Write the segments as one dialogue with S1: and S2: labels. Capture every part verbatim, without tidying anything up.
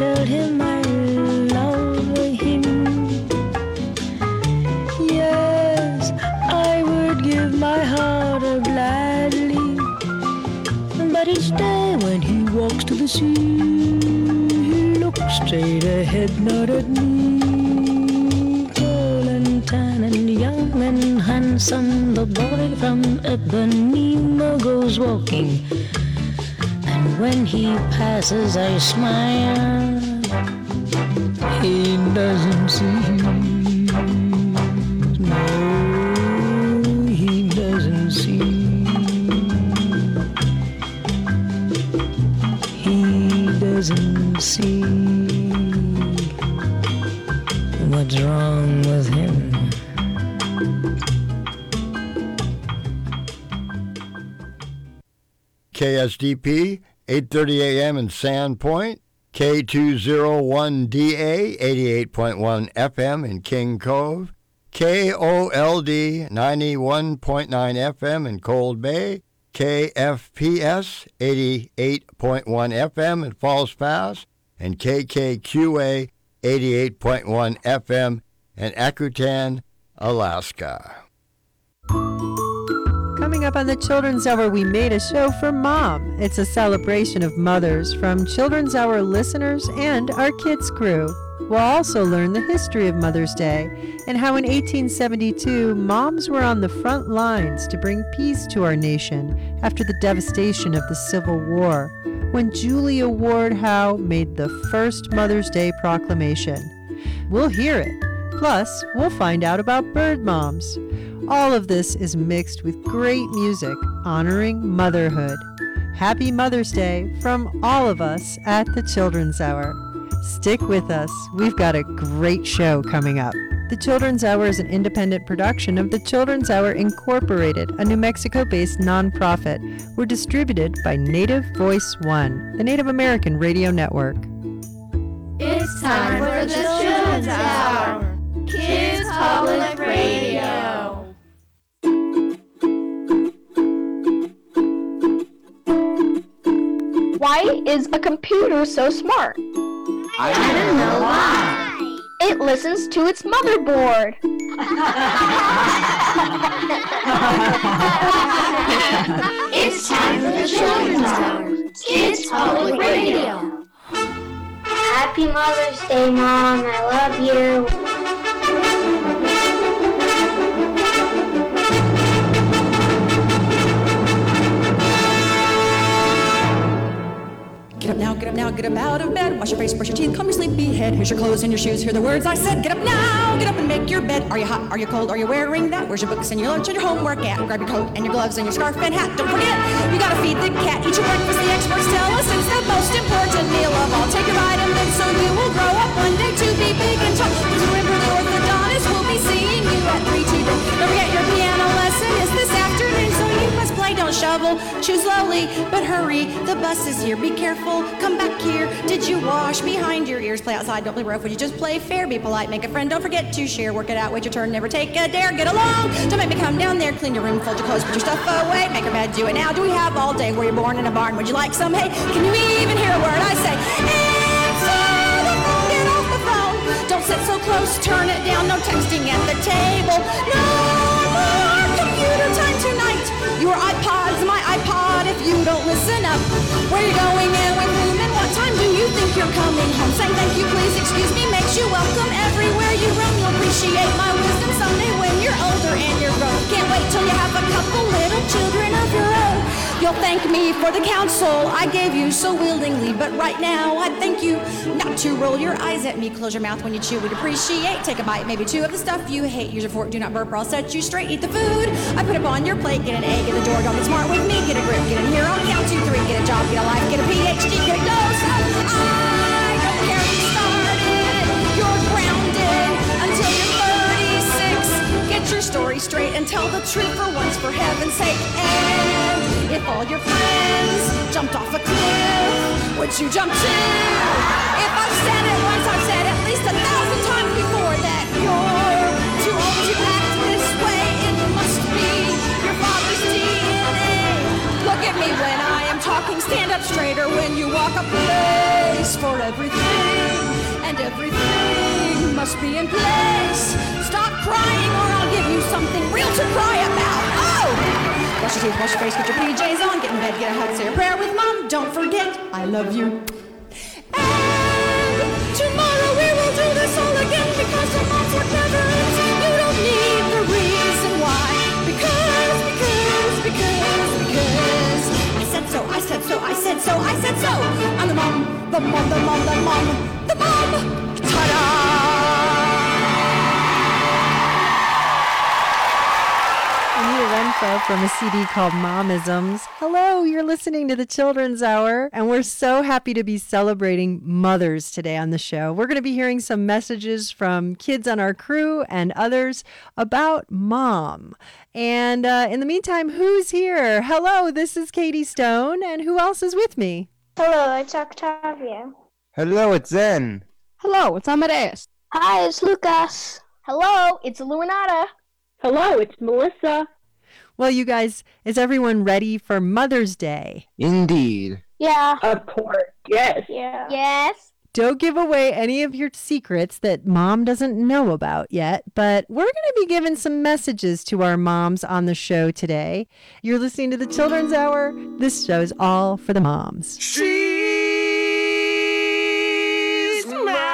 S1: tell him I love him. Yes, I would give my heart up gladly, but each day when he walks to the sea, he looks straight ahead, not at me. Tall and tan and young and handsome, the boy from Ipanema goes walking, and when he passes I smile. He doesn't see, no, he doesn't see. He doesn't see what's wrong with him.
S2: K S D P, eight thirty a.m. in Sandpoint, K two oh one D A, eighty-eight point one F M in King Cove, K O L D, ninety-one point nine F M in Cold Bay, K F P S, eighty-eight point one F M in Falls Pass, and K K Q A, eighty-eight point one F M in Akutan, Alaska.
S3: Coming up on the Children's Hour, we made a show for Mom. It's a celebration of mothers from Children's Hour listeners and our kids crew. We'll also learn the history of Mother's Day and how in eighteen seventy-two, moms were on the front lines to bring peace to our nation after the devastation of the Civil War, when Julia Ward Howe made the first Mother's Day proclamation. We'll hear it. Plus, we'll find out about bird moms. All of this is mixed with great music honoring motherhood. Happy Mother's Day from all of us at the Children's Hour. Stick with us. We've got a great show coming up. The Children's Hour is an independent production of the Children's Hour Incorporated, a New Mexico-based nonprofit. We're distributed by Native Voice One, the Native American radio network.
S4: It's time for the Children's Hour, Kids Public Radio.
S5: Why is a computer so smart?
S4: I don't know why.
S5: It listens to its motherboard.
S4: It's time for the Children's Hour, Kids Public Radio.
S5: Happy Mother's Day, Mom. I love you.
S6: Get up now, get up now, get up out of bed. Wash your face, brush your teeth, comb your sleepy head. Here's your clothes and your shoes, hear the words I said. Get up now, get up and make your bed. Are you hot, are you cold, are you wearing that? Where's your books and your lunch and your homework at? Grab your coat and your gloves and your scarf and hat. Don't forget, you gotta feed the cat. Eat your breakfast, the experts tell us it's the most important meal of all. Take your vitamins so you will grow up one day to be big and tall. Just remember the orthodontist will be seeing you at three today. Don't forget your piano lesson is this afternoon, so you must play, don't shovel. Choose slowly, but hurry, the bus is here. Be careful, come back here. Did you wash behind your ears? Play outside, don't play rough. Would you just play fair? Be polite, make a friend. Don't forget to share. Work it out, wait your turn, never take a dare. Get along, don't make me come down there. Clean your room, fold your clothes, put your stuff away. Make your bed, do it now. Do we have all day? Were you born in a barn? Would you like some hay? Can you even hear a word I say? Answer the phone, get off the phone. Don't sit so close, turn it down. No texting at the table. No more computer time tonight. Your iPod's my iPod if you don't listen up. Where you going and with whom and what time do you think you're coming home? Saying thank you, please, excuse me makes you welcome everywhere you roam. You'll appreciate my wisdom someday when you're older and you're grown. Can't wait till you have a couple little children of your own. You'll thank me for the counsel I gave you so willingly, but right now I'd thank you not to roll your eyes at me. Close your mouth when you chew, we'd appreciate. Take a bite, maybe two of the stuff you hate. Use your fork, do not burp or I'll set you straight. Eat the food I put up on your plate. Get an egg at the door, don't get smart with me. Get a grip, get in here on count two, three. Get a job, get a life, get a P H D, get a dose. I don't care if you started, you're grounded until you're thirty-six. Get your story straight and tell the truth for once, for heaven's sake. And if all your friends jumped off a cliff, would you jump too? If I've said it once, I've said at least a thousand times before that you're too old to act this way. It must be your father's D N A. Look at me when I am talking, stand up straighter when you walk a place for everything. must be in place. Stop crying or I'll give you something real to cry about. Oh! Wash your teeth, wash your face, get your P Js on, get in bed, get a hug, say a prayer with Mom. Don't forget, I love you. And tomorrow we will do this all again because the moms work never ends. You don't need the reason why. Because, because, because, because. I said so, I said so, I said so, I said so. I'm the mom, the mom, the mom, the mom, the mom. Ta-da!
S3: Anita Renfro from a C D called Momisms. Hello, you're listening to the Children's Hour, and we're so happy to be celebrating mothers today on the show. We're going to be hearing some messages from kids on our crew and others about mom. And uh, in the meantime, who's here? Hello, this is Katie Stone, and who else is with me?
S5: Hello, it's Octavia.
S7: Hello, it's Zen.
S8: Hello, it's Amadeus.
S5: Hi, it's Lucas.
S8: Hello, it's Illuminata.
S9: Hello, it's Melissa.
S3: Well, you guys, is everyone ready for Mother's Day?
S7: Indeed.
S5: Yeah.
S9: Of course, yes.
S5: Yeah.
S8: Yes.
S3: Don't give away any of your secrets that Mom doesn't know about yet, but we're going to be giving some messages to our moms on the show today. You're listening to the Children's Hour. This show's all for the moms.
S10: She's mine.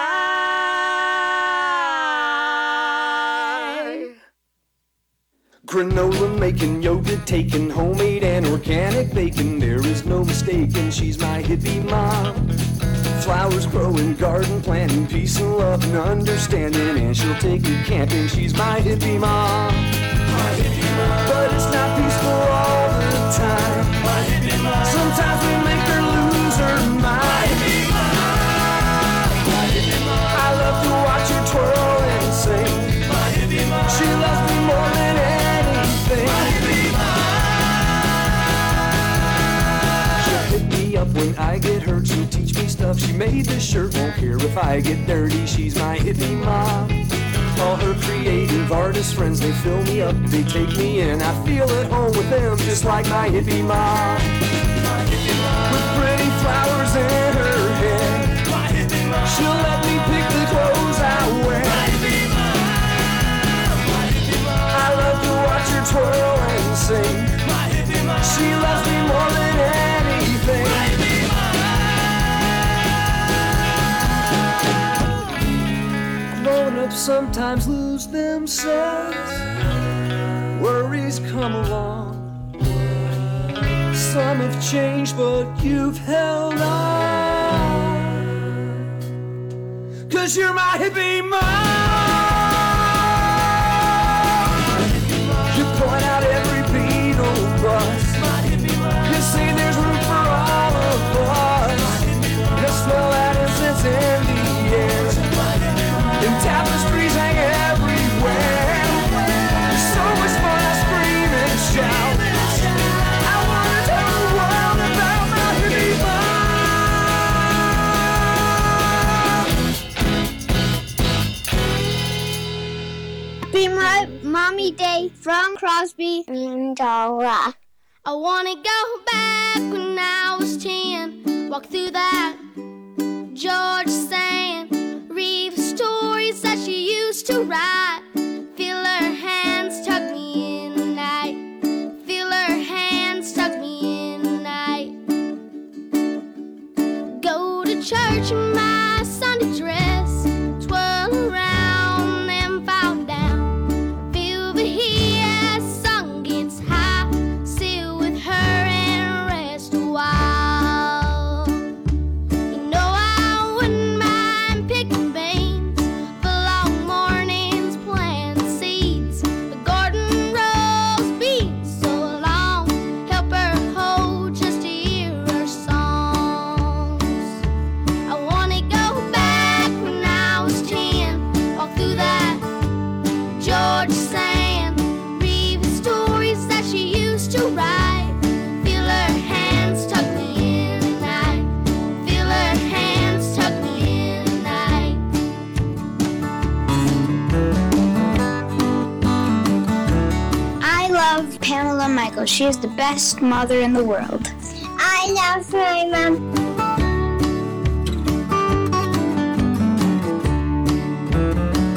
S10: Granola making, yogurt taking, homemade and organic bacon. There is no mistaking, she's my hippie mom. Flowers growing, garden planting, peace and love and understanding. And she'll take me camping, she's my hippie mom. My hippie mom. But it's not peaceful all the time. My hippie mom. Sometimes we make her lose her mind. My hippie mom. My hippie mom. I love to watch her twirl and sing. My hippie mom. She loves me more than anything. My hippie mom. She'll pick me up when I get hurt. She'll teach me stuff. She made this shirt, won't care if I get dirty. She's my hippie mom. All her creative artist friends, they fill me up, they take me in. I feel at home with them, just like my hippie mom. My hippie mom. With pretty flowers in her hair. My hippie mom. She'll let me pick the clothes I wear. My hippie mom. My hippie mom. I love to watch her twirl and sing. My hippie mom. She loves me more than anything. My hippie mom. Grown-ups sometimes lose themselves. Worries come along. Some have changed, but you've held on. 'Cause you're my hippie mom. You point out every beat or bus. You say there's room for all of us. You smell that incense in the air. And tapestries hang everywhere. There's so much fun, I scream and shout. I wanna tell the world about my hippie mom.
S5: Be my mommy day from Crosby and Dora.
S4: I wanna go back when I was ten. Walk through that George Sand. Read the stories that she used to write. Feel her hands tuck me in the night. Feel her hands tuck me in the night. Go to church in my Sunday dress. Twirl around and fall down. Feel the heat as the sun gets high. Sit with her and rest a while. You know I wouldn't mind picking beans for long mornings, planting seeds. The garden rolls beans so long. Help her hold just to hear her songs. I wanna go back when I was ten. Walk through that Georgia sand. Read the stories that she used to write. Feel her hands tuck me in the night. Feel her hands tuck me in the night.
S5: I love Pamela Michael. She is the best mother in the world. I love my mom.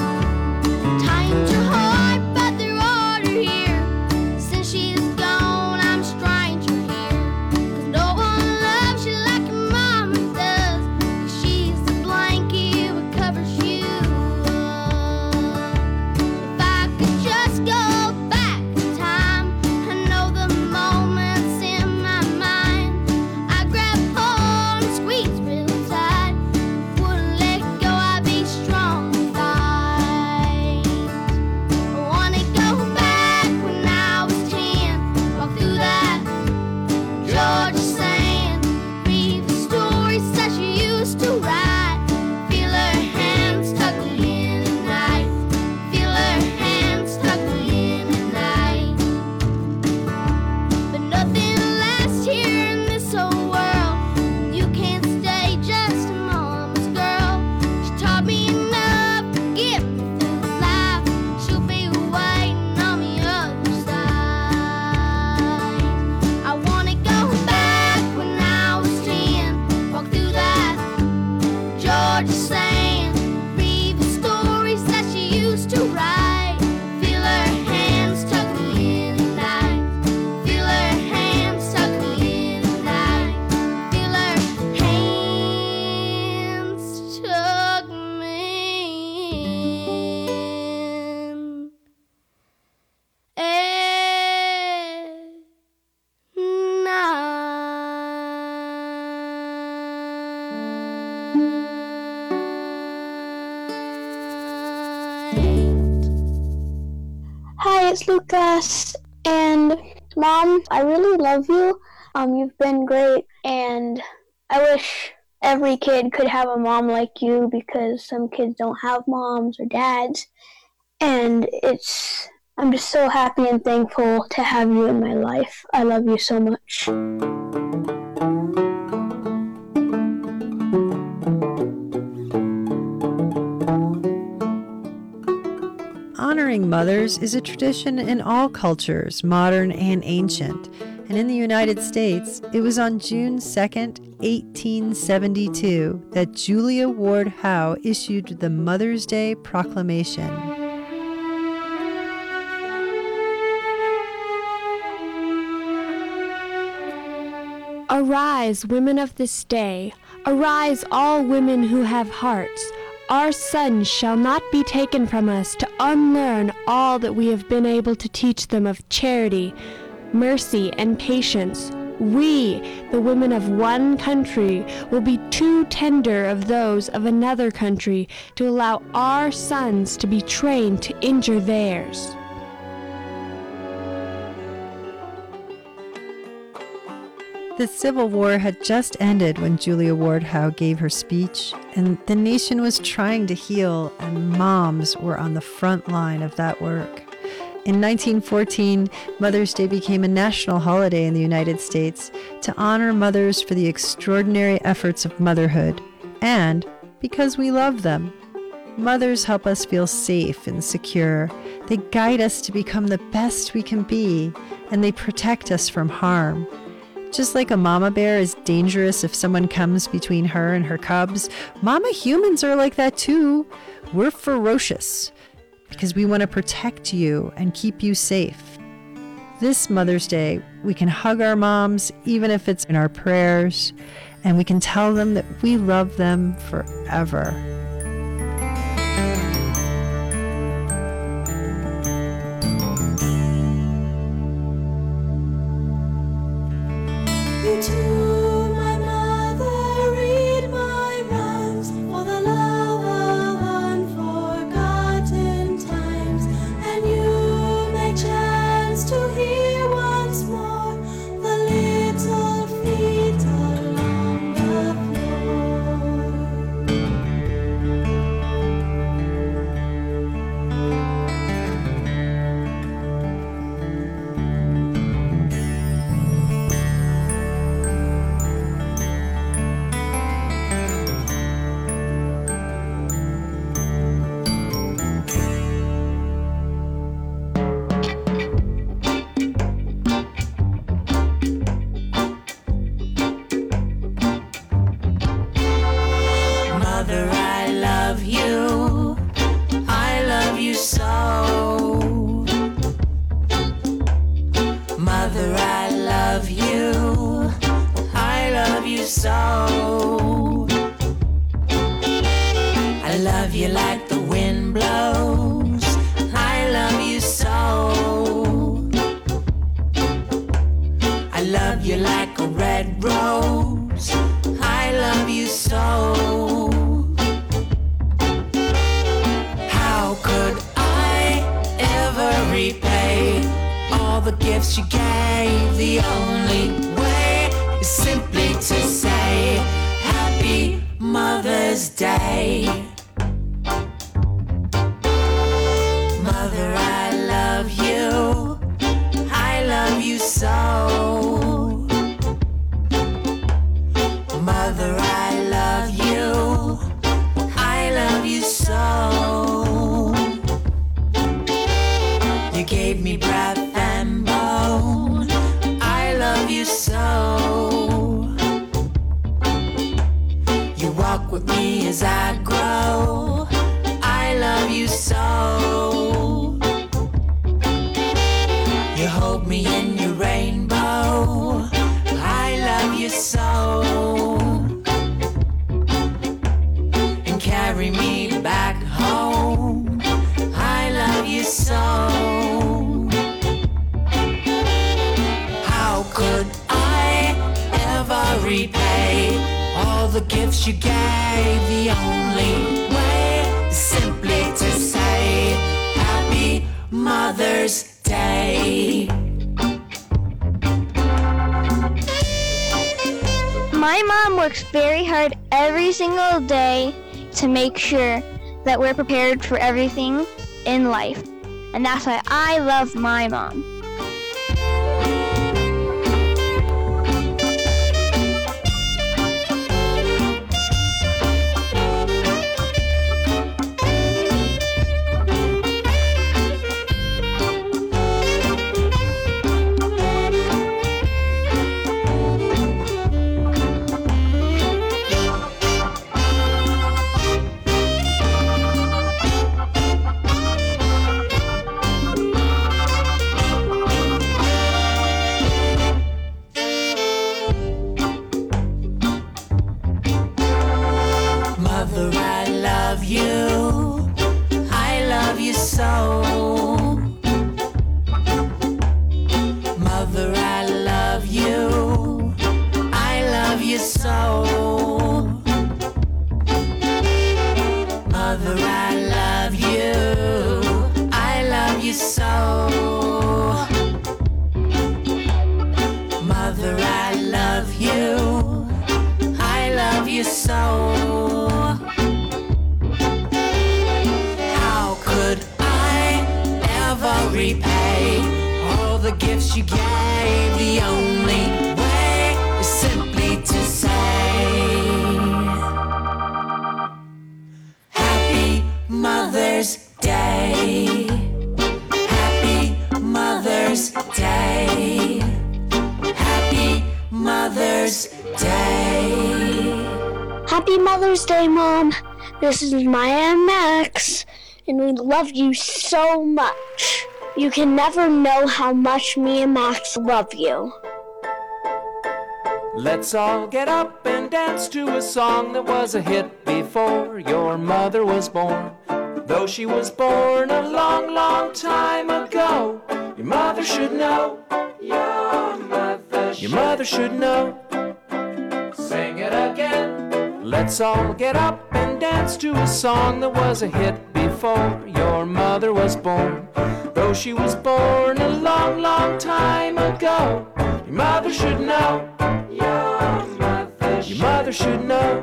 S4: Georgia sand. Read the stories that she used to write. Feel her hands tuck me in at night. Feel her hands tuck me in at night. Feel her hands tuck me in at
S5: Hi, it's Lucas. And Mom, I really love you. Um, you've been great, and I wish every kid could have a mom like you, because some kids don't have moms or dads. And it's I'm just so happy and thankful to have you in my life. I love you so much.
S3: Honoring mothers is a tradition in all cultures, modern and ancient. And in the United States, it was on June second, eighteen seventy-two, that Julia Ward Howe issued the Mother's Day Proclamation.
S11: Arise, women of this day. Arise, all women who have hearts. Our sons shall not be taken from us to unlearn all that we have been able to teach them of charity, mercy, and patience. We, the women of one country, will be too tender of those of another country to allow our sons to be trained to injure theirs.
S3: The Civil War had just ended when Julia Ward Howe gave her speech, and the nation was trying to heal, and moms were on the front line of that work. In nineteen fourteen, Mother's Day became a national holiday in the United States to honor mothers for the extraordinary efforts of motherhood, and because we love them. Mothers help us feel safe and secure. They guide us to become the best we can be, and they protect us from harm. Just like a mama bear is dangerous if someone comes between her and her cubs, mama humans are like that too. We're ferocious because we want to protect you and keep you safe. This Mother's Day, we can hug our moms, even if it's in our prayers, and we can tell them that we love them forever.
S12: To my mother, read my rhymes for the love of unforgotten times, and you may chance to hear once more the little feet along the as I I grow, I love you so. You hold me in your rainbow, I love you so. And carry me back home, I love you so. How could I ever repay all the gifts you gave? The only way is simply to say Happy Mother's Day.
S5: My mom works very hard every single day to make sure that we're prepared for everything in life. And that's why I love my mom.
S12: Mother, I love you, I love you so. Mother, I love you, I love you so. Mother, I love you, I love you so. Mother, I love you, I love you so. How could I ever repay all the gifts you gave? The only way is simply to say Happy Mother's Day. Happy Mother's Day. Happy Mother's Day.
S5: Happy Mother's Day, Mom. This is Maya and Max, and we love you so much. You can never know how much me and Max love you.
S10: Let's all get up and dance to a song that was a hit before your mother was born. Though she was born a long, long time ago, your mother should know. Your mother should, your mother should know. Sing it again. Let's all get up and dance to a song that was a hit before your mother was born. Though she was born a long, long time ago, your mother should know. Your mother should, your mother should know.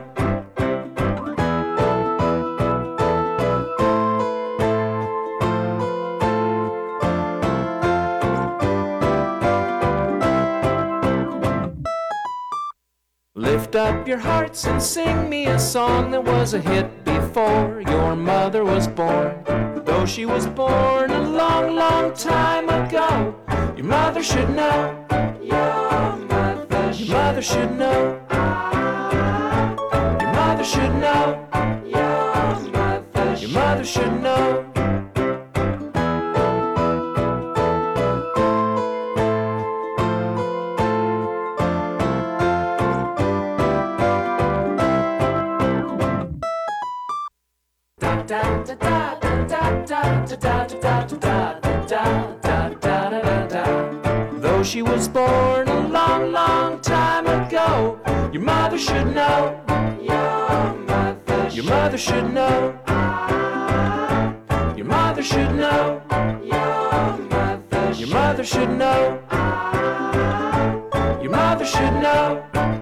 S10: Lift up your hearts and sing me a song that was a hit before your mother was born. Though she was born a long, long time ago, your mother should know. Your mother should, your mother should know. Your mother should know. Your mother, your mother should know. Though she was born a long, long time ago, your mother should know. Your mother, your mother should know. Your mother should know. Your mother, your mother should know. Your mother should know.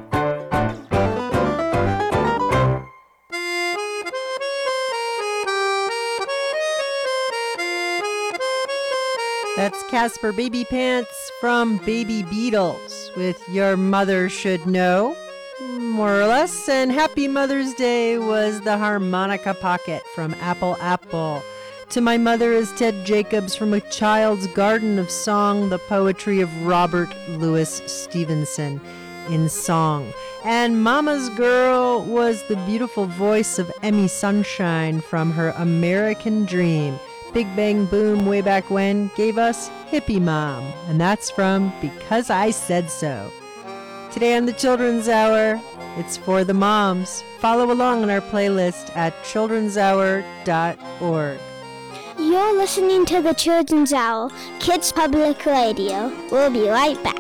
S3: That's Casper Baby Pants from Baby Beatles with Your Mother Should Know, more or less. And Happy Mother's Day was the Harmonica Pocket from Apple Apple. To My Mother is Ted Jacobs from A Child's Garden of Song, the poetry of Robert Louis Stevenson. in song. And Mama's Girl was the beautiful voice of Emmy Sunshine from her American Dream. Big Bang Boom way back when gave us Hippie Mom, and that's from Because I Said So. Today on the Children's Hour, it's for the moms. Follow along on our playlist at children's hour dot org.
S4: You're listening to the Children's Hour, Kids Public Radio. We'll be right back.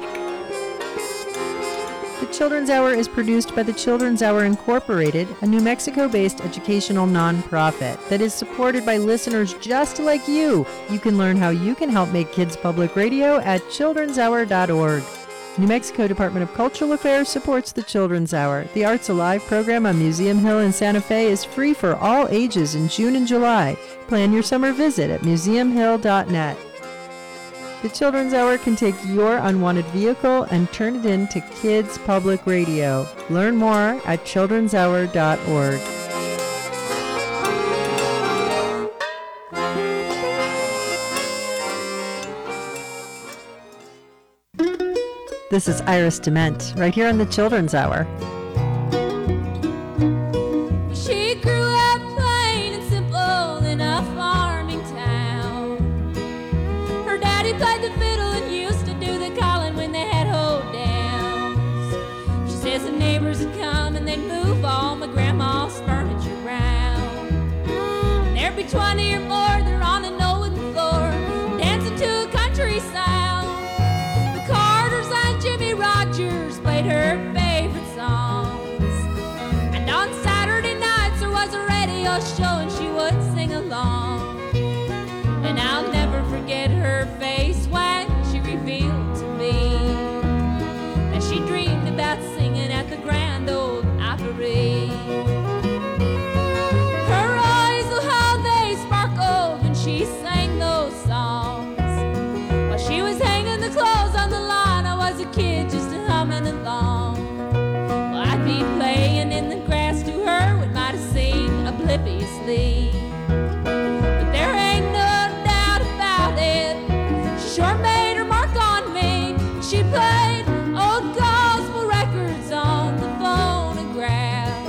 S3: The Children's Hour is produced by the Children's Hour Incorporated, a New Mexico-based educational nonprofit that is supported by listeners just like you. You can learn how you can help make Kids Public Radio at children's hour dot org. New Mexico Department of Cultural Affairs supports the Children's Hour. The Arts Alive program on Museum Hill in Santa Fe is free for all ages in June and July. Plan your summer visit at museum hill dot net. The Children's Hour can take your unwanted vehicle and turn it into Kids Public Radio. Learn more at children's hour dot org. This is Iris Dement, right here on the Children's Hour.
S13: She grew up plain and simple in a farming town. Her daddy played the fiddle and used to do the calling when they had hold downs. She says the neighbors would come and they'd move all my grandma's furniture around. And there'd be twenty or more there on an old wooden floor, dancing to a country sound. The Carters and Jimmy Rogers played her favorite songs. And on Saturday nights there was a radio show and she would sing along. And I'll never forget her face when she revealed to me that she dreamed about singing at the Grand Ole Opry. Her eyes, oh how they sparkled when she sang those songs. While she was hanging the clothes on the line, I was a kid just humming along. Well, I'd be playing in the grass to her, we might have seen obliviously. But there ain't no doubt about it, she sure made her mark on me. She played old gospel records on the phonograph.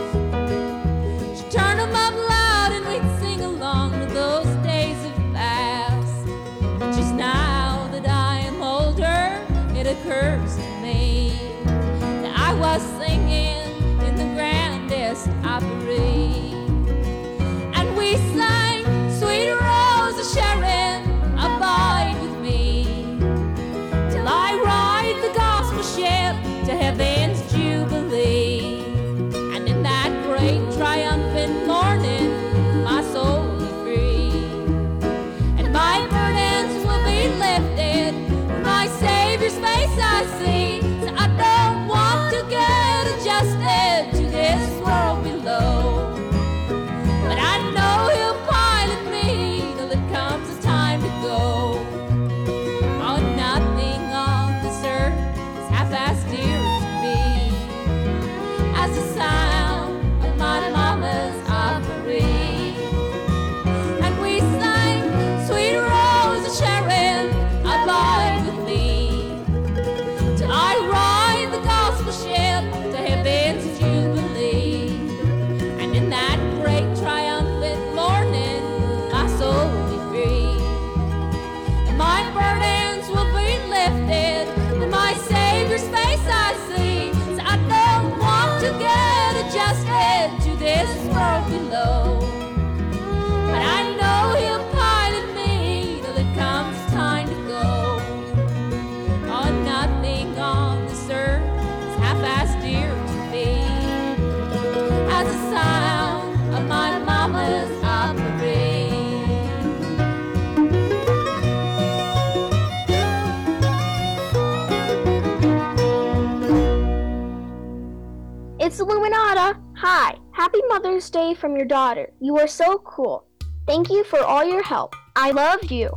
S13: She turned them up loud and we'd sing along to those days of past. Just now that I am older, it occurs to me that I was singing in the grandest Opry. And we sang Sweet Rose of Sharon, abide with me till I ride the gospel ship to heaven's jubilee. And in that great triumphant morning my soul will be free, and my burdens will be lifted, my Savior's face I see. So I don't want to get adjusted to this world below, but I know he'll pilot me till it comes the time to go. Oh, nothing on this earth is half-as dear to me as the sound of my mama's Opry. And we sang Sweet Rose of Sharon, abide with me till I ride the gospel ship to heaven's jubilee. And in that great triumphant morning my soul will be free, and my burdens will be lifted, and my Savior's face I see. So I don't want to get adjusted to this world below, but I know he'll pilot me till it comes time to go. Oh, nothing on this earth is half-as dear to me as the sound of my mama's Opry.
S5: It's Illuminata. Hi. Happy Mother's Day from your daughter. You are so cool. Thank you for all your help. I love you.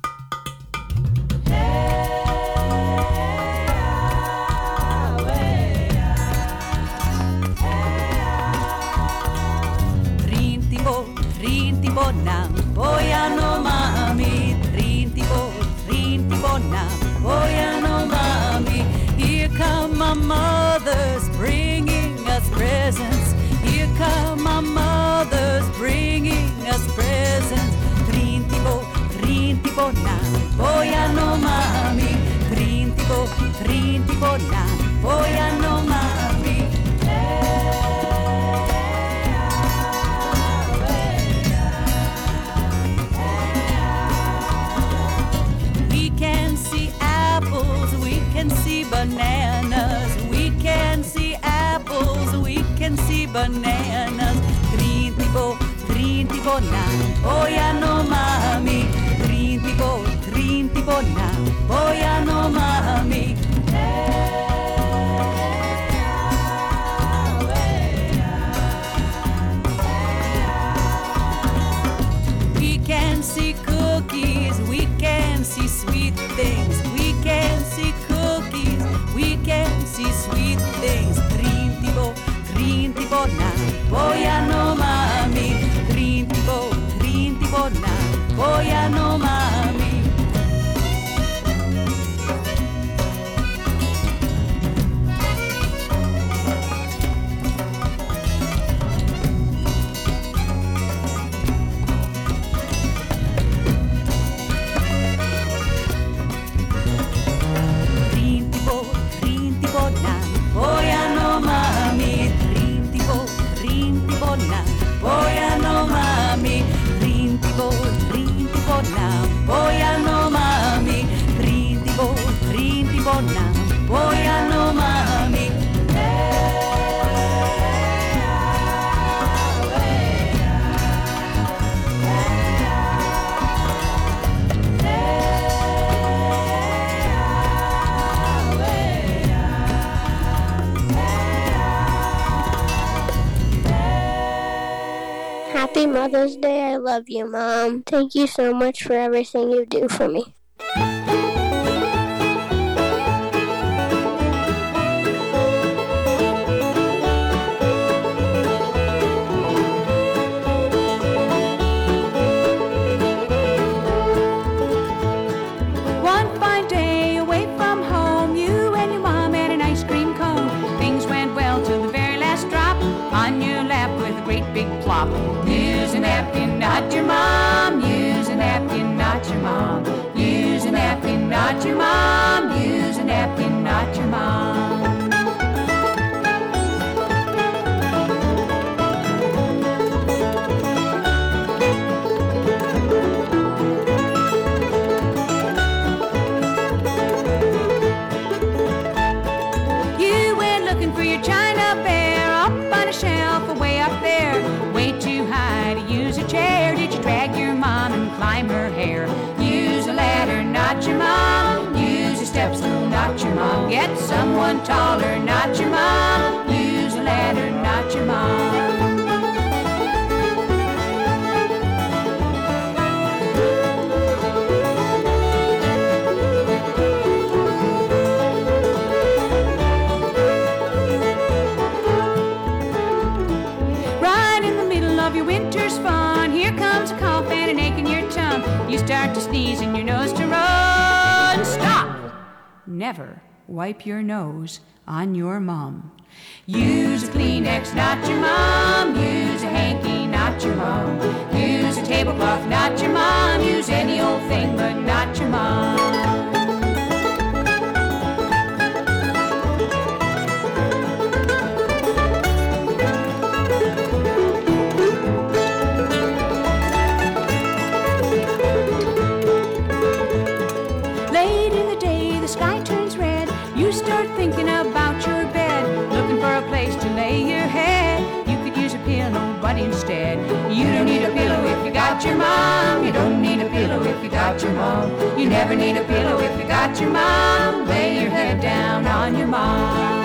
S14: Rintibo, rintibo na, boyano mami. Rintibo, rintibo na, boyano mami. Here come my mothers bringing us presents. Here come my mothers bringing us presents. Trintibo, trintibo na, boyano mami. Trintibo, trintibo na, boyano mami. We can see apples, we can see bananas. We can see apples, we can see bananas. Trintibo, trintibo na, boyano mami. Trintibo, trintibo na, boyano mami. We can see cookies, we can see sweet things. We can see cookies, we can see sweet things. Trintibo, trintibo na, boyano mami. Trintibo, trintibo na, boyano mami. Trintibo, trintibo na, boyano mami. Trintibo, trintibo na, boyano mami. Trintibo, trintibo na, boyano mami. Trintibo, trintibo na, boyano mami.
S5: Happy Mother's Day. I love you, Mom. Thank you so much for everything you do for me.
S6: One fine day away from home, you and your mom had an ice cream cone. Things went well till the very last drop on your lap with a great big plop. Use a napkin, not your mom. Use a napkin, not your mom. Use a napkin, not your mom. Use a napkin, not your mom. You went looking for your china bear up on a shelf way up there, way too high to use a chair. Did you drag your mom and climb her hair? Use a ladder, not your mom. Use a step stool, not your mom. Get someone taller, not your mom. Use a ladder, not your mom. Right in the middle of your winter's fun, here comes a cough and an ache in your tongue. You start to sneeze and your nose to run. Stop! Never wipe your nose on your mom. Use a Kleenex, not your mom. Use a hanky, not your mom. Use a tablecloth, not your mom. Use any old thing, but not your mom. Late in the day, the sky turns red. You start thinking about your bed, looking for a place to lay your head. You could use a pillow, but instead, you don't need a pillow if you got your mom. You don't need a pillow if you got your mom. You never need a pillow if you got your mom. Lay your head down on your mom.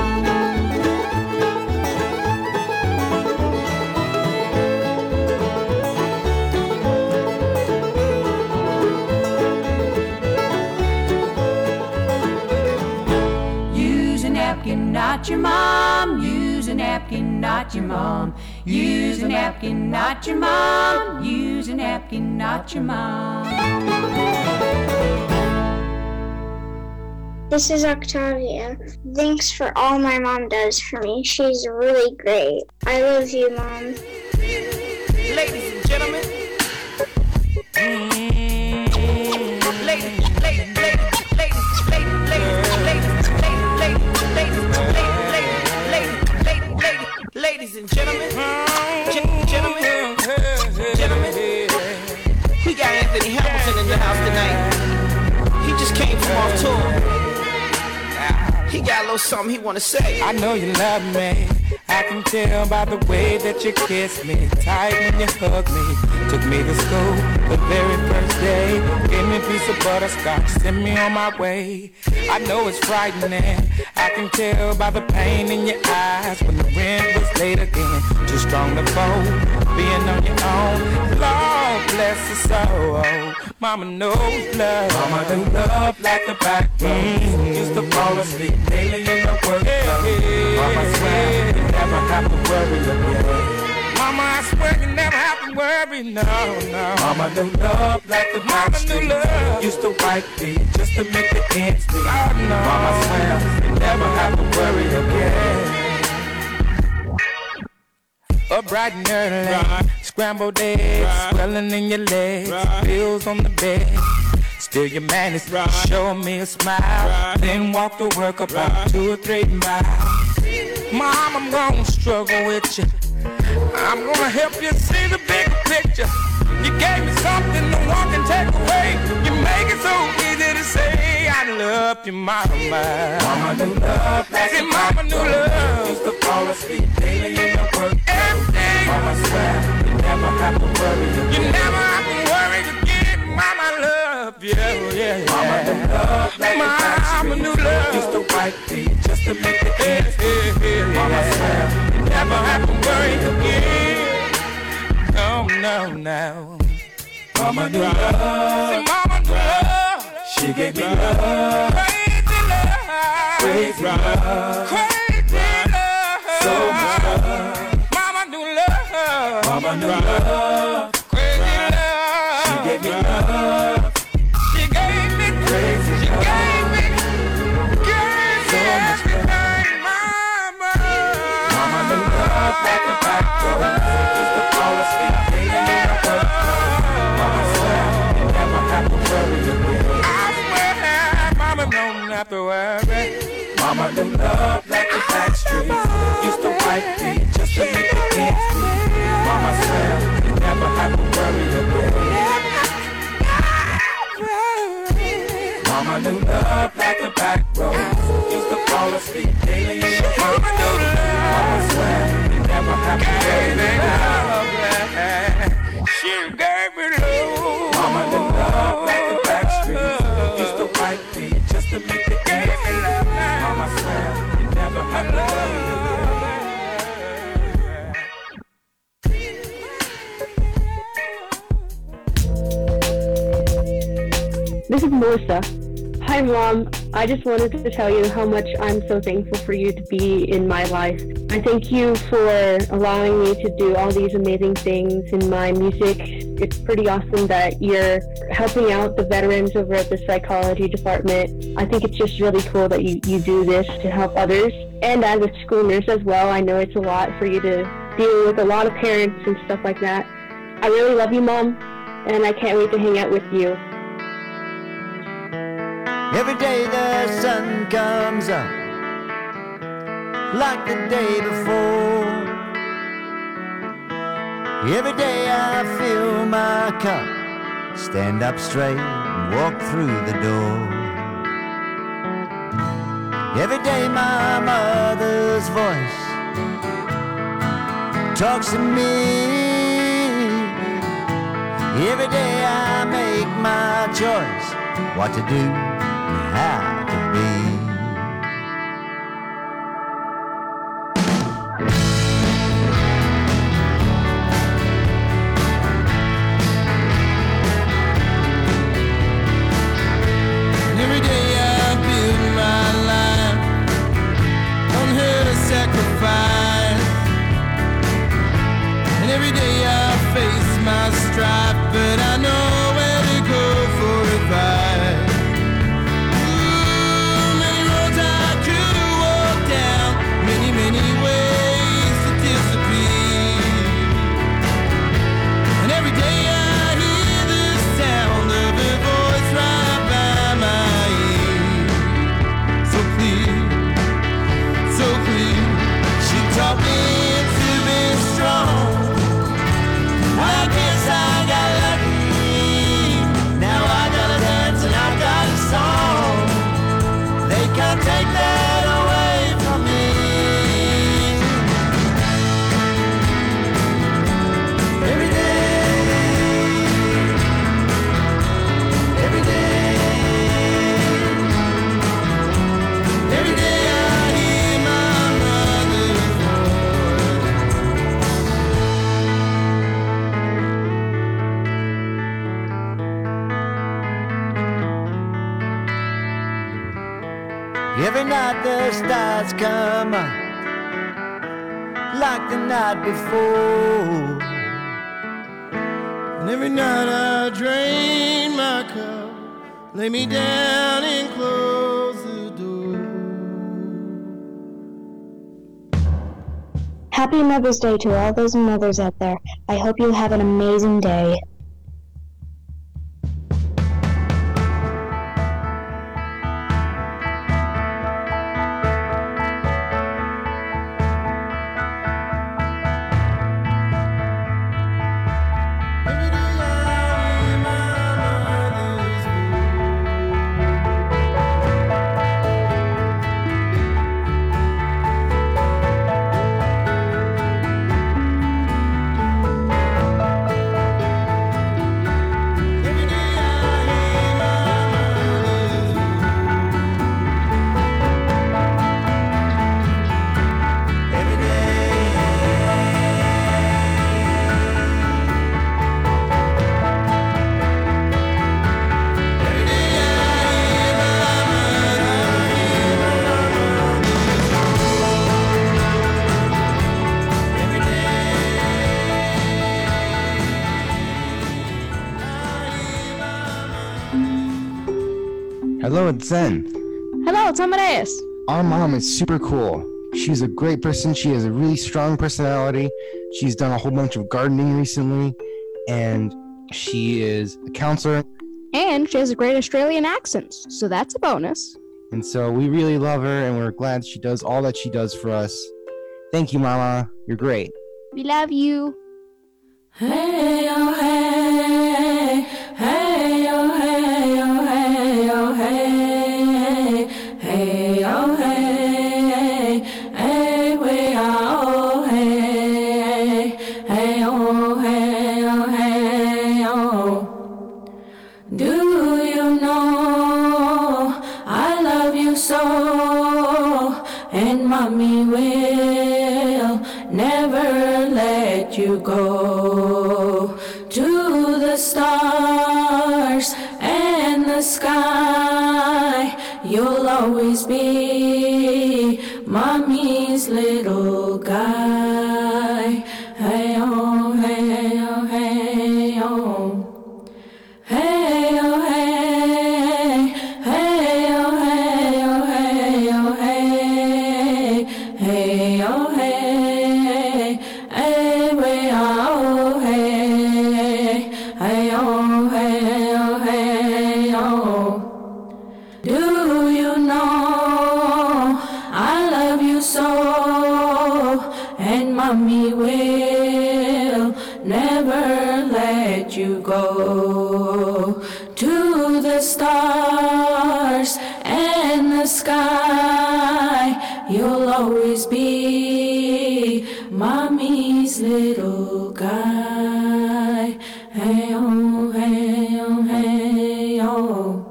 S6: Napkin, not your mom. Use a napkin, not your mom. Use a napkin, not your mom. Use a napkin, not your mom.
S5: This is Octavia. Thanks for all my mom does for me. She's really great. I love you, Mom.
S12: Ladies and gentlemen. Mm-hmm. Ladies, ladies, ladies, ladies, ladies, ladies, ladies, ladies, ladies, ladies, ladies, ladies, ladies and gentlemen. Gen- Gentlemen, gentlemen. We got Anthony Hamilton in the house tonight. He just came from off tour. He got a little something he wanna say.
S15: I know you love me. I can tell by the way that you kiss me, tight when you hug me. Took me to school the very first day. Gave me a piece of butterscotch, sent me on my way. I know it's frightening. I can tell by the pain in your eyes when the rent was late again. Too strong to fold, being on your own. Lord bless her soul. Mama knows love. Mama do love like the back room. Used to fall asleep daily in the work. Mama swear you never have to worry again. Mama, I swear you never have to worry, no, no. Mama do love like the back street. Used to wipe me just to make the ends meet. Oh, no. Mama swear you never have to worry again. Up bright and early, right. Scrambled eggs, right. Swelling in your legs, right. Bills on the bed. Still you managed right. to show me a smile, right. Then walk to work about right. two or three miles. Mom, I'm gonna struggle with you. I'm gonna help you see the big picture. You gave me something no one can take away. You make it so easy to say I love you, mama. Mama knew love, like it, mama knew love. Used to fall asleep daily in the work. Every day, mama swear you never have to worry again. You never have to worry again, mama love you, yeah, yeah. Mama knew love, like mama knew love. Used to wipe me just to make the ends meet. Mama swear you never have to worry again. No, no, no. Mama knew love. See, mama knew love. She gave me love. Crazy love. Crazy love. Crazy love. So much love. Mama knew love. Mama knew love. Crazy love. She gave me love. She gave me crazy. She gave me. Gave me everything, mama. Mama knew love like the back door. Used to fall asleep daily in the work. Mama swear you never have to worry again. I swear, mama don't have to worry. Mama knew love like the back streets. Used to wipe me just to make the ends meet. Mama swear you never have to worry again. Mama knew love like the back roads. Used to fall asleep daily in the work. Mama knew love. Mama swear you never have to worry again. She gave me love. Mama knew love like the back streets. Used to wipe me just to make the ends meet. Mama swear you never have to worry again.
S9: This is Melissa. Hi, Mom. I just wanted to tell you how much I'm so thankful for you to be in my life. I thank you for allowing me to do all these amazing things in my music. It's pretty awesome that you're helping out the veterans over at the psychology department. I think it's just really cool that you, you do this to help others. And as a school nurse as well, I know it's a lot for you to deal with a lot of parents and stuff like that. I really love you, Mom, and I can't wait to hang out with you.
S16: Every day the sun comes up like the day before. Every day I fill my cup, stand up straight and walk through the door. Every day my mother's voice talks to me. Every day I make my choice what to do, how to be.
S17: And every day I build my life on her sacrifice. And every day I face my strife, but I know where to go for advice. Ooh,
S16: Every night the stars come up like the night before.
S17: And every night I drain my cup, lay me down and close the door.
S5: Happy Mother's Day to all those mothers out there. I hope you have an amazing day.
S7: Hello, it's Zen.
S8: Hello, it's Amadeus.
S7: Our mom is super cool. She's a great person. She has a really strong personality. She's done a whole bunch of gardening recently, and she is a counselor.
S8: And she has a great Australian accent, so that's a bonus.
S7: And so we really love her, and we're glad she does all that she does for us. Thank you, Mama. You're great.
S8: We love you.
S12: Hey, oh, hey, hey, oh, hey, oh, hey, oh, hey, hey, oh, hey, hey, we are, oh, hey, hey, oh, hey, oh, hey, oh. Do you know I love you so, and Mommy will never let you go to the stars and the sky. You'll always be Mommy's little guy. Hey oh, hey oh, hey oh, hey oh, hey, hey oh, hey oh, hey oh, hey, hey oh, hey, hey we are, oh, hey, hey oh, hey oh, hey oh. Do you know I love you so, and Mommy will never let you go to the stars and the sky. You'll always be Mommy's little guy. Hey oh, hey oh, hey oh.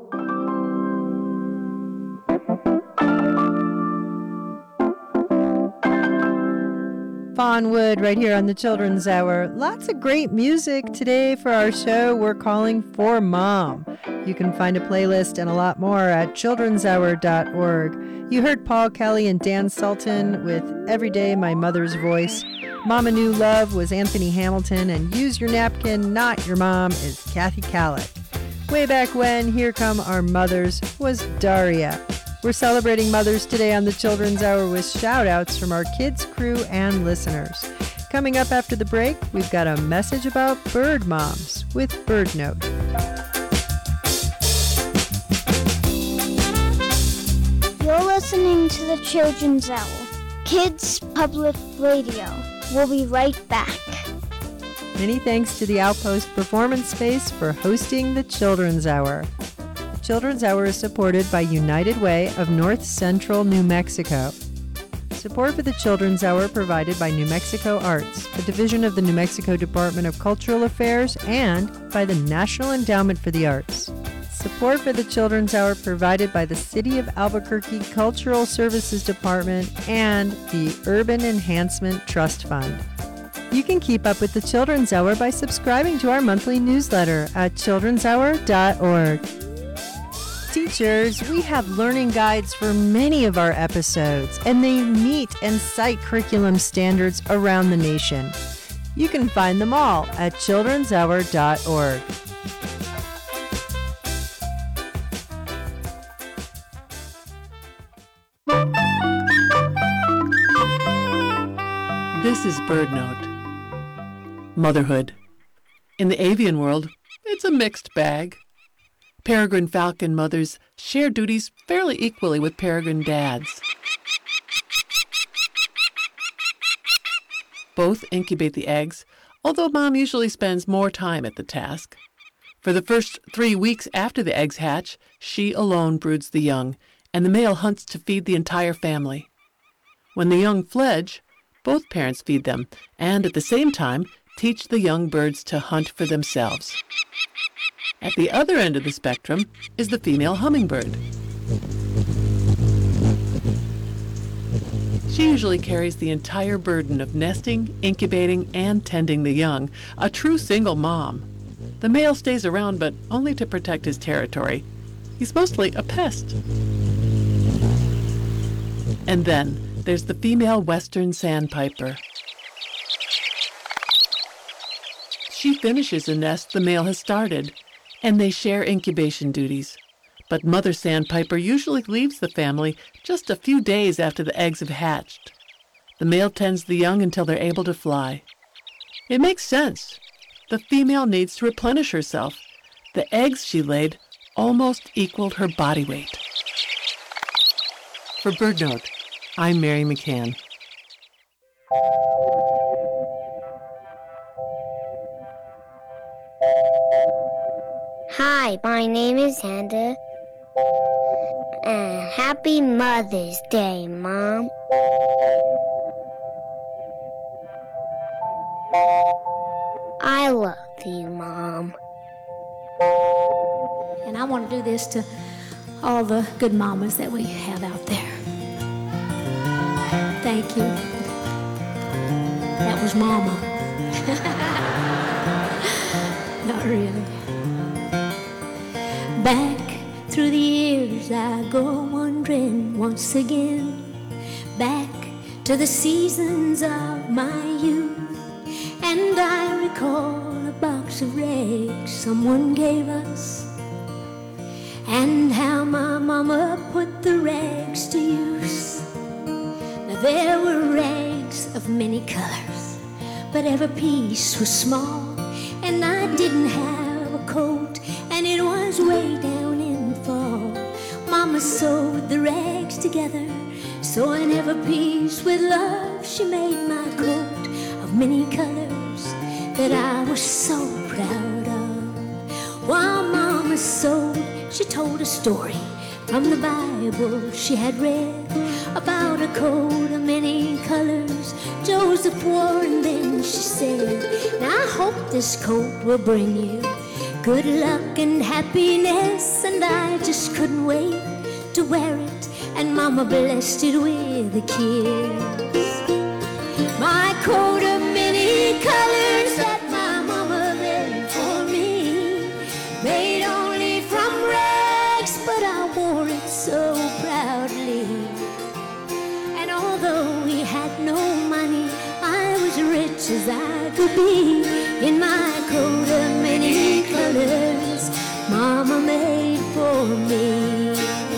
S3: Fawn Wood right here on the Children's Hour. Lots of great music today for our show we're calling For Mom. You can find a playlist and a lot more at children's hour dot org. You heard Paul Kelly and Dan Sultan with Every Day My Mother's Voice. Mama Knew Love was Anthony Hamilton, and Use Your Napkin, Not Your Mom is Kathy Kallick. Way back when, Here Come Our Mothers was Daria. We're celebrating mothers today on the Children's Hour with shout-outs from our kids, crew, and listeners. Coming up after the break, we've got a message about bird moms with Bird Note.
S4: You're listening to the Children's Hour, Kids Public Radio. We'll be right back.
S3: Many thanks to the Outpost Performance Space for hosting the Children's Hour. The Children's Hour is supported by United Way of North Central New Mexico. Support for the Children's Hour provided by New Mexico Arts, a division of the New Mexico Department of Cultural Affairs, and by the National Endowment for the Arts. Support for the Children's Hour provided by the City of Albuquerque Cultural Services Department and the Urban Enhancement Trust Fund. You can keep up with the Children's Hour by subscribing to our monthly newsletter at children's hour dot org. Teachers, we have learning guides for many of our episodes, and they meet and cite curriculum standards around the nation. You can find them all at children's hour dot org.
S18: This is BirdNote. Motherhood. In the avian world, it's a mixed bag. Peregrine falcon mothers share duties fairly equally with peregrine dads. Both incubate the eggs, although mom usually spends more time at the task. For the first three weeks after the eggs hatch, she alone broods the young, and the male hunts to feed the entire family. When the young fledge, both parents feed them, and at the same time, teach the young birds to hunt for themselves. At the other end of the spectrum is the female hummingbird. She usually carries the entire burden of nesting, incubating, and tending the young, a true single mom. The male stays around, but only to protect his territory. He's mostly a pest. And then there's the female western sandpiper. She finishes a nest the male has started, and they share incubation duties. But Mother Sandpiper usually leaves the family just a few days after the eggs have hatched. The male tends the young until they're able to fly. It makes sense. The female needs to replenish herself. The eggs she laid almost equaled her body weight. For BirdNote, I'm Mary McCann.
S19: Hi, my name is Hannah. Uh, happy Mother's Day, Mom. I love you, Mom.
S20: And I want to do this to all the good mamas that we have out there. Thank you. That was Mama. Not really. Back through the years I go wandering once again, back to the seasons of my youth, and I recall a box of rags someone gave us, and how my mama put the rags to use. Now there were rags of many colors, but every piece was small, and I didn't have a coat, and it was way down in the fall. Mama sewed the rags together, sewing every piece with love. She made my coat of many colors that I was so proud of. While Mama sewed, she told a story from the Bible she had read about a coat of many colors Joseph wore, and then she said, now I hope this coat will bring you good luck and happiness. And I just couldn't wait to wear it, and Mama blessed it with a kiss. My coat of many colors that my Mama made for me, made only from rags, but I wore it so proudly. And although we had no money, I was rich as I could be in my coat of many colors Mama made for me.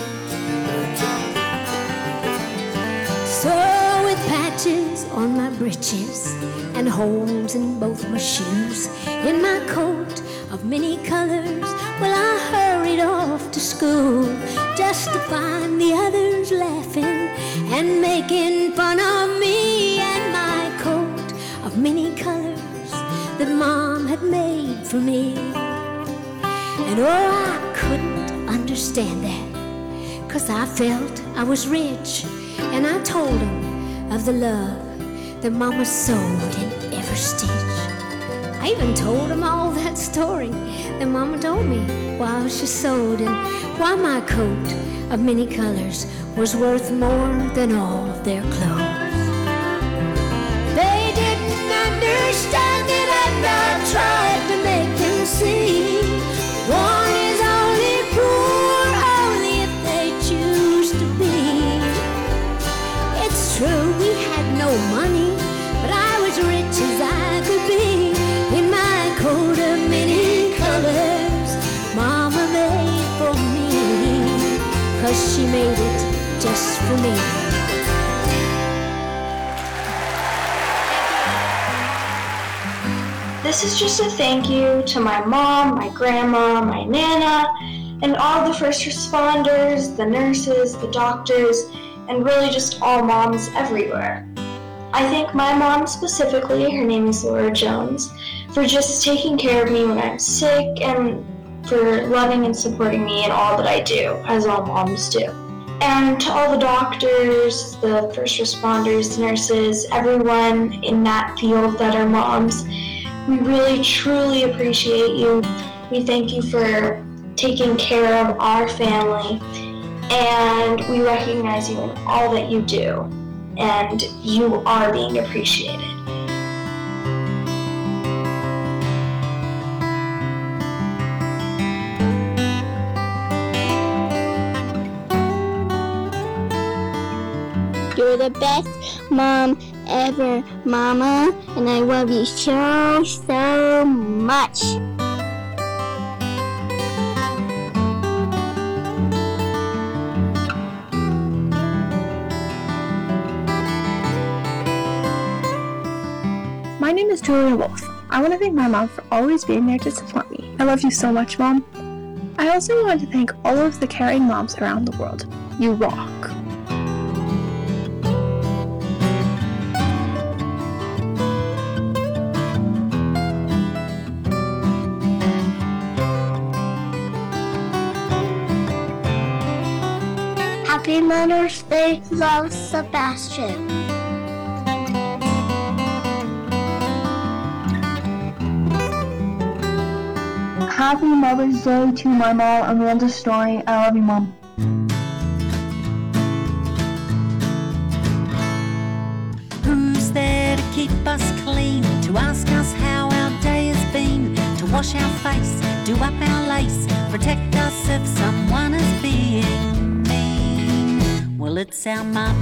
S20: So with patches on my breeches and holes in both my shoes, in my coat of many colors, well, I hurried off to school just to find the others laughing and making fun of me and my coat of many colors that Mom had made for me. And oh, I couldn't understand that, 'cause I felt I was rich, and I told him of the love that Mama sewed in every stitch. I even told him all that story that Mama told me while she sewed, and why my coat of many colors was worth more than all their clothes. They didn't understand it, and I tried to make them see. One is only poor, oh 'cause she made it just for me.
S21: This is just a thank you to my mom, my grandma, my nana, and all the first responders, the nurses, the doctors, and really just all moms everywhere. I thank my mom specifically, her name is Laura Jones, for just taking care of me when I'm sick and for loving and supporting me in all that I do, as all moms do. And to all the doctors, the first responders, nurses, everyone in that field that are moms, we really truly appreciate you. We thank you for taking care of our family, and we recognize you in all that you do, and you are being appreciated.
S19: You're the best mom ever, Mama, and I love you so, so much.
S22: My name is Julia Wolf. I want to thank my mom for always being there to support me. I love you so much, Mom. I also want to thank all of the caring moms around the world. You rock.
S19: Happy Mother's Day, love, Sebastian.
S22: Happy Mother's Day to my mom, Amanda Story. I love you, Mom.
S12: Who's there to keep us clean, to ask us how our day has been, to wash our face, do up our lace, protect us if someone is being mean? Well, it's our mum.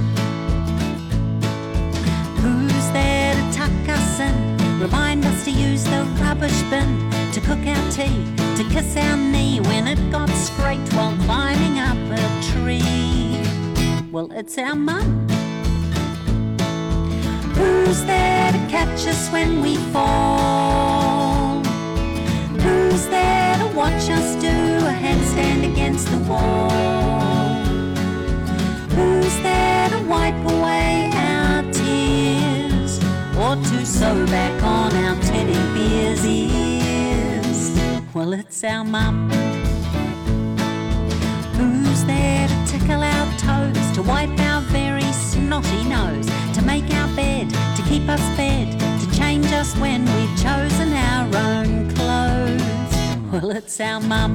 S12: Who's there to tuck us in, remind us to use the rubbish bin, to cook our tea, to kiss our knee when it got straight while climbing up a tree? Well, it's our mum. Who's there to catch us when we fall? Who's there to watch us do a handstand against the wall? Who's there to wipe away our tears, or to sew back on our teddy bear's ears? Well, it's our mum. Who's there to tickle our toes, to wipe our very snotty nose, to make our bed, to keep us fed, to change us when we've chosen our own clothes? Well, it's our mum.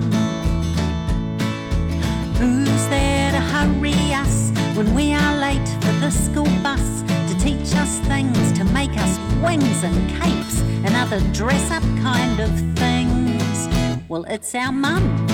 S12: Who's there to hurry us when we are late for the school bus, to teach us things, to make us wings and capes and other dress-up kind of things? Well, it's our mum.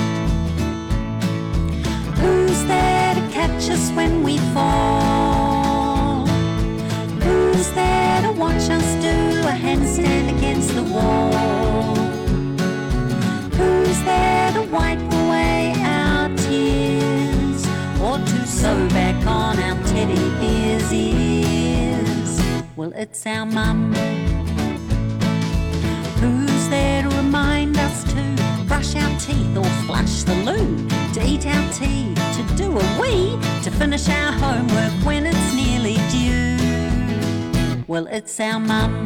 S12: Who's there to catch us when we fall? Who's there to watch us do a handstand against the wall? Who's there to wipe away our tears, or to sew back on our teddy bear's ears? Well, it's our mum. Who's there to remind us to brush our teeth or flush the loo, to eat our tea, to do a wee, to finish our homework when it's nearly due? Well, it's our mum.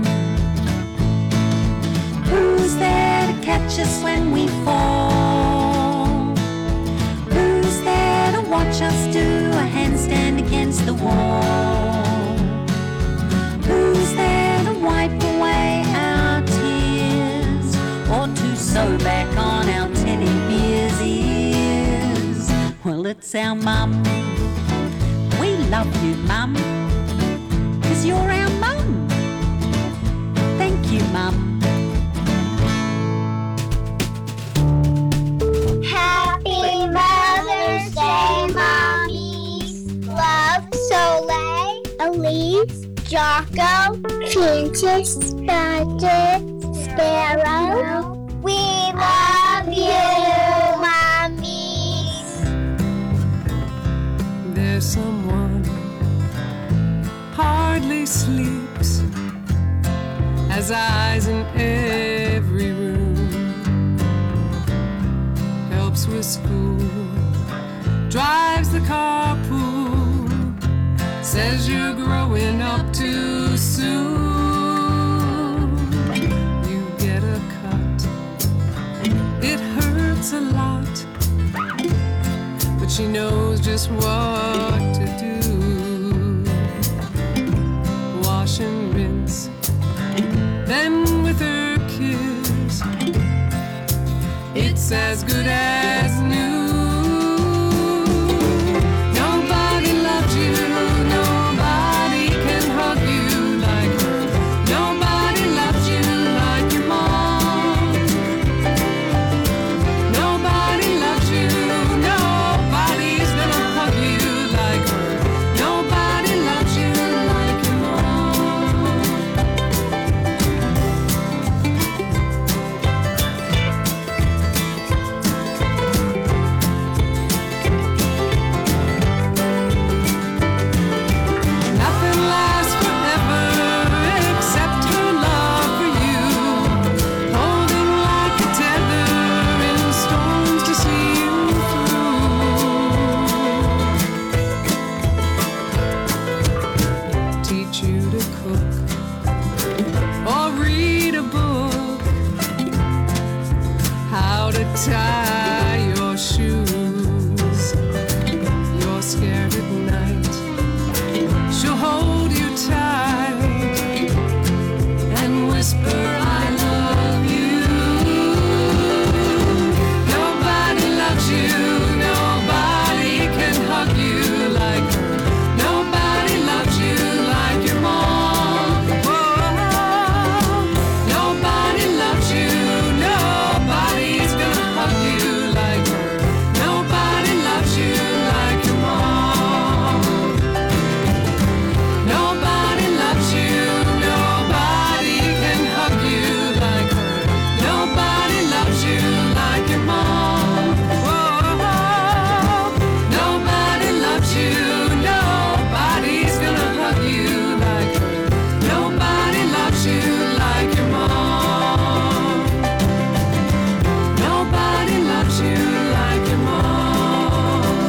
S12: Who's there to catch us when we fall? Who's there to watch us do a handstand against the wall? Who's there to wipe away our tears, or to sew back on our teddy bear's ears? Well, it's our mum. We love you, Mum, 'cause you're our mum. Thank you, Mum.
S19: Happy Mother's Day, Mommies. Love, Soleil, Elise, Jocko, Princess, Roger, Sparrow. We love you, Mommies.
S1: school, drives the carpool, says you're growing up too soon. You get a cut, it hurts a lot, but she knows just what to do. Wash and rinse, then with her kiss, it's as good as new. Nobody loves you, nobody can hug you like her. Nobody loves you like your mom. Nobody loves you, nobody's gonna hug you like her. Nobody loves you like your mom. Nothing lasts forever except her love for you, holding like a tether in storms to see you through. Teach you to cook or read a book, how to tie your shoes. You're scared at night, she'll hold you tight and whisper, I love you. Nobody loves you, nobody can hug you like her. Nobody loves you like your mom. Whoa. Nobody loves you, nobody's gonna hug you like her. Nobody loves you like your mom. Nobody loves you, nobody can hug you like her. Nobody loves you like your mom. Whoa. Nobody loves you, nobody's gonna hug you like her. Nobody loves you like your mom. Nobody loves you like your mom.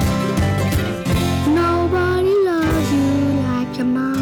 S19: Nobody loves you like your mom.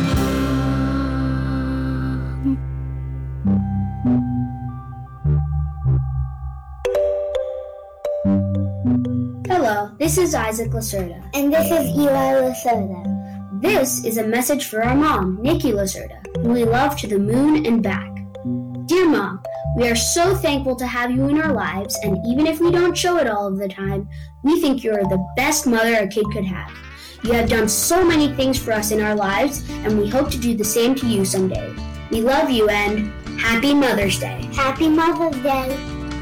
S2: Hello, this is Isaac Lacerda.
S19: And this is Eli Lacerda.
S2: This is a message for our mom, Nikki Lacerda, who we love to the moon and back. Dear Mom, we are so thankful to have you in our lives, and even if we don't show it all of the time, we think you are the best mother a kid could have. You have done so many things for us in our lives, and we hope to do the same to you someday. We love you, and Happy Mother's Day.
S19: Happy Mother's Day.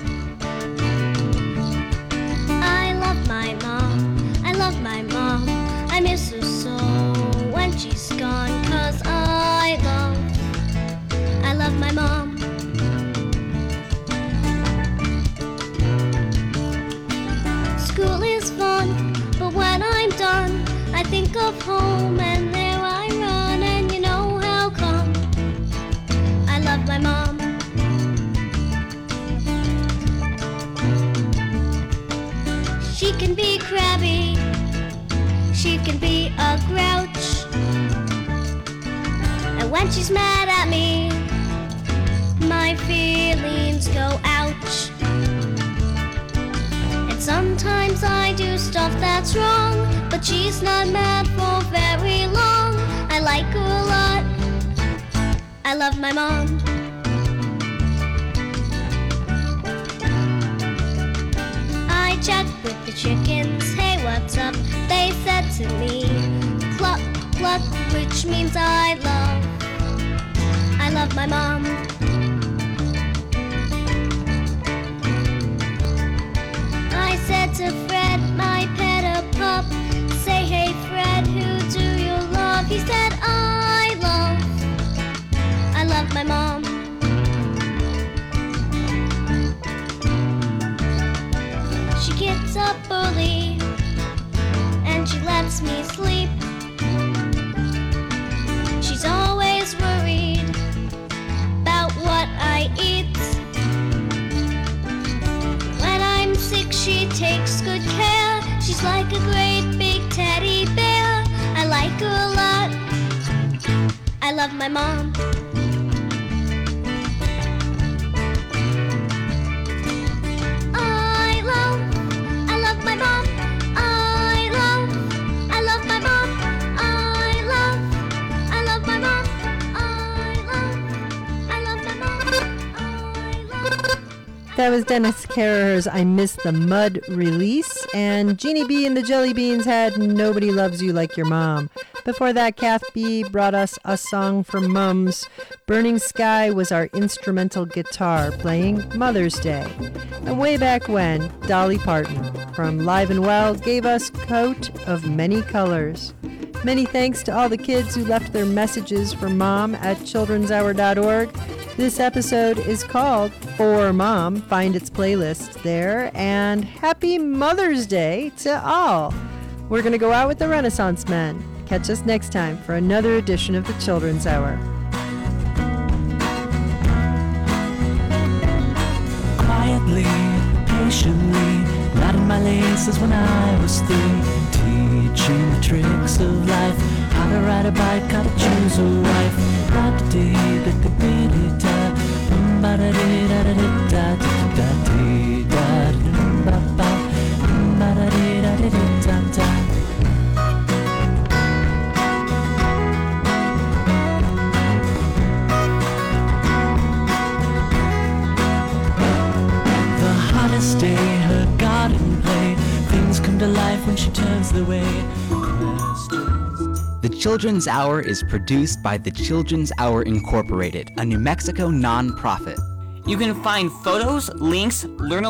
S4: I love my mom, I love my mom. I miss her so when she's gone, 'cause I love, I love my mom. School is fun, but when I'm done, I think of home and there I run, and you know how come. I love my mom. She can be crabby, she can be a grouch, and when she's mad at me, my feelings go ouch. And sometimes I do stuff that's wrong, but she's not mad for very long. I like her a lot, I love my mom. I chat with the chickens, hey what's up? They said to me, cluck, cluck, which means I love, I love my mom. I said to Fred, my pet a pup, say hey Fred, who do you love? He said I love, I love my mom. She gets up early and she lets me sleep. She's always worried about what I eat. When I'm sick, she she takes good care. She's like a great big teddy bear. I like her a lot. I love my mom. I love, I love my mom. I love, I love my mom. I love, I love my mom. I love, I love my mom.
S3: That was Dennis Carer's I Miss the Mud release, and Jeannie B and the Jelly Beans had Nobody Loves You Like Your Mom. Before that, Kath B brought us a song for mums. Burning Sky was our instrumental guitar playing Mother's Day. And way back when, Dolly Parton from Live and Well gave us Coat of Many Colors. Many thanks to all the kids who left their messages for Mom at children's hour dot org. This episode is called For Mom. Find its playlist there. And happy Mother's Day to all. We're going to go out with the Renaissance Men. Catch us next time for another edition of the Children's Hour.
S12: Quietly, patiently, knotting my laces when I was three, teaching the tricks of life, how to ride a bike, how to choose a wife. Da da dee da da dee da, um ba da dee da da dee da da dee da da ba ba, um ba da dee da da dee da da. Day, her garden play, things come to life when she turns the way.
S10: The Children's Hour is produced by the Children's Hour Incorporated, a New Mexico nonprofit.
S11: You can find photos, links, learn a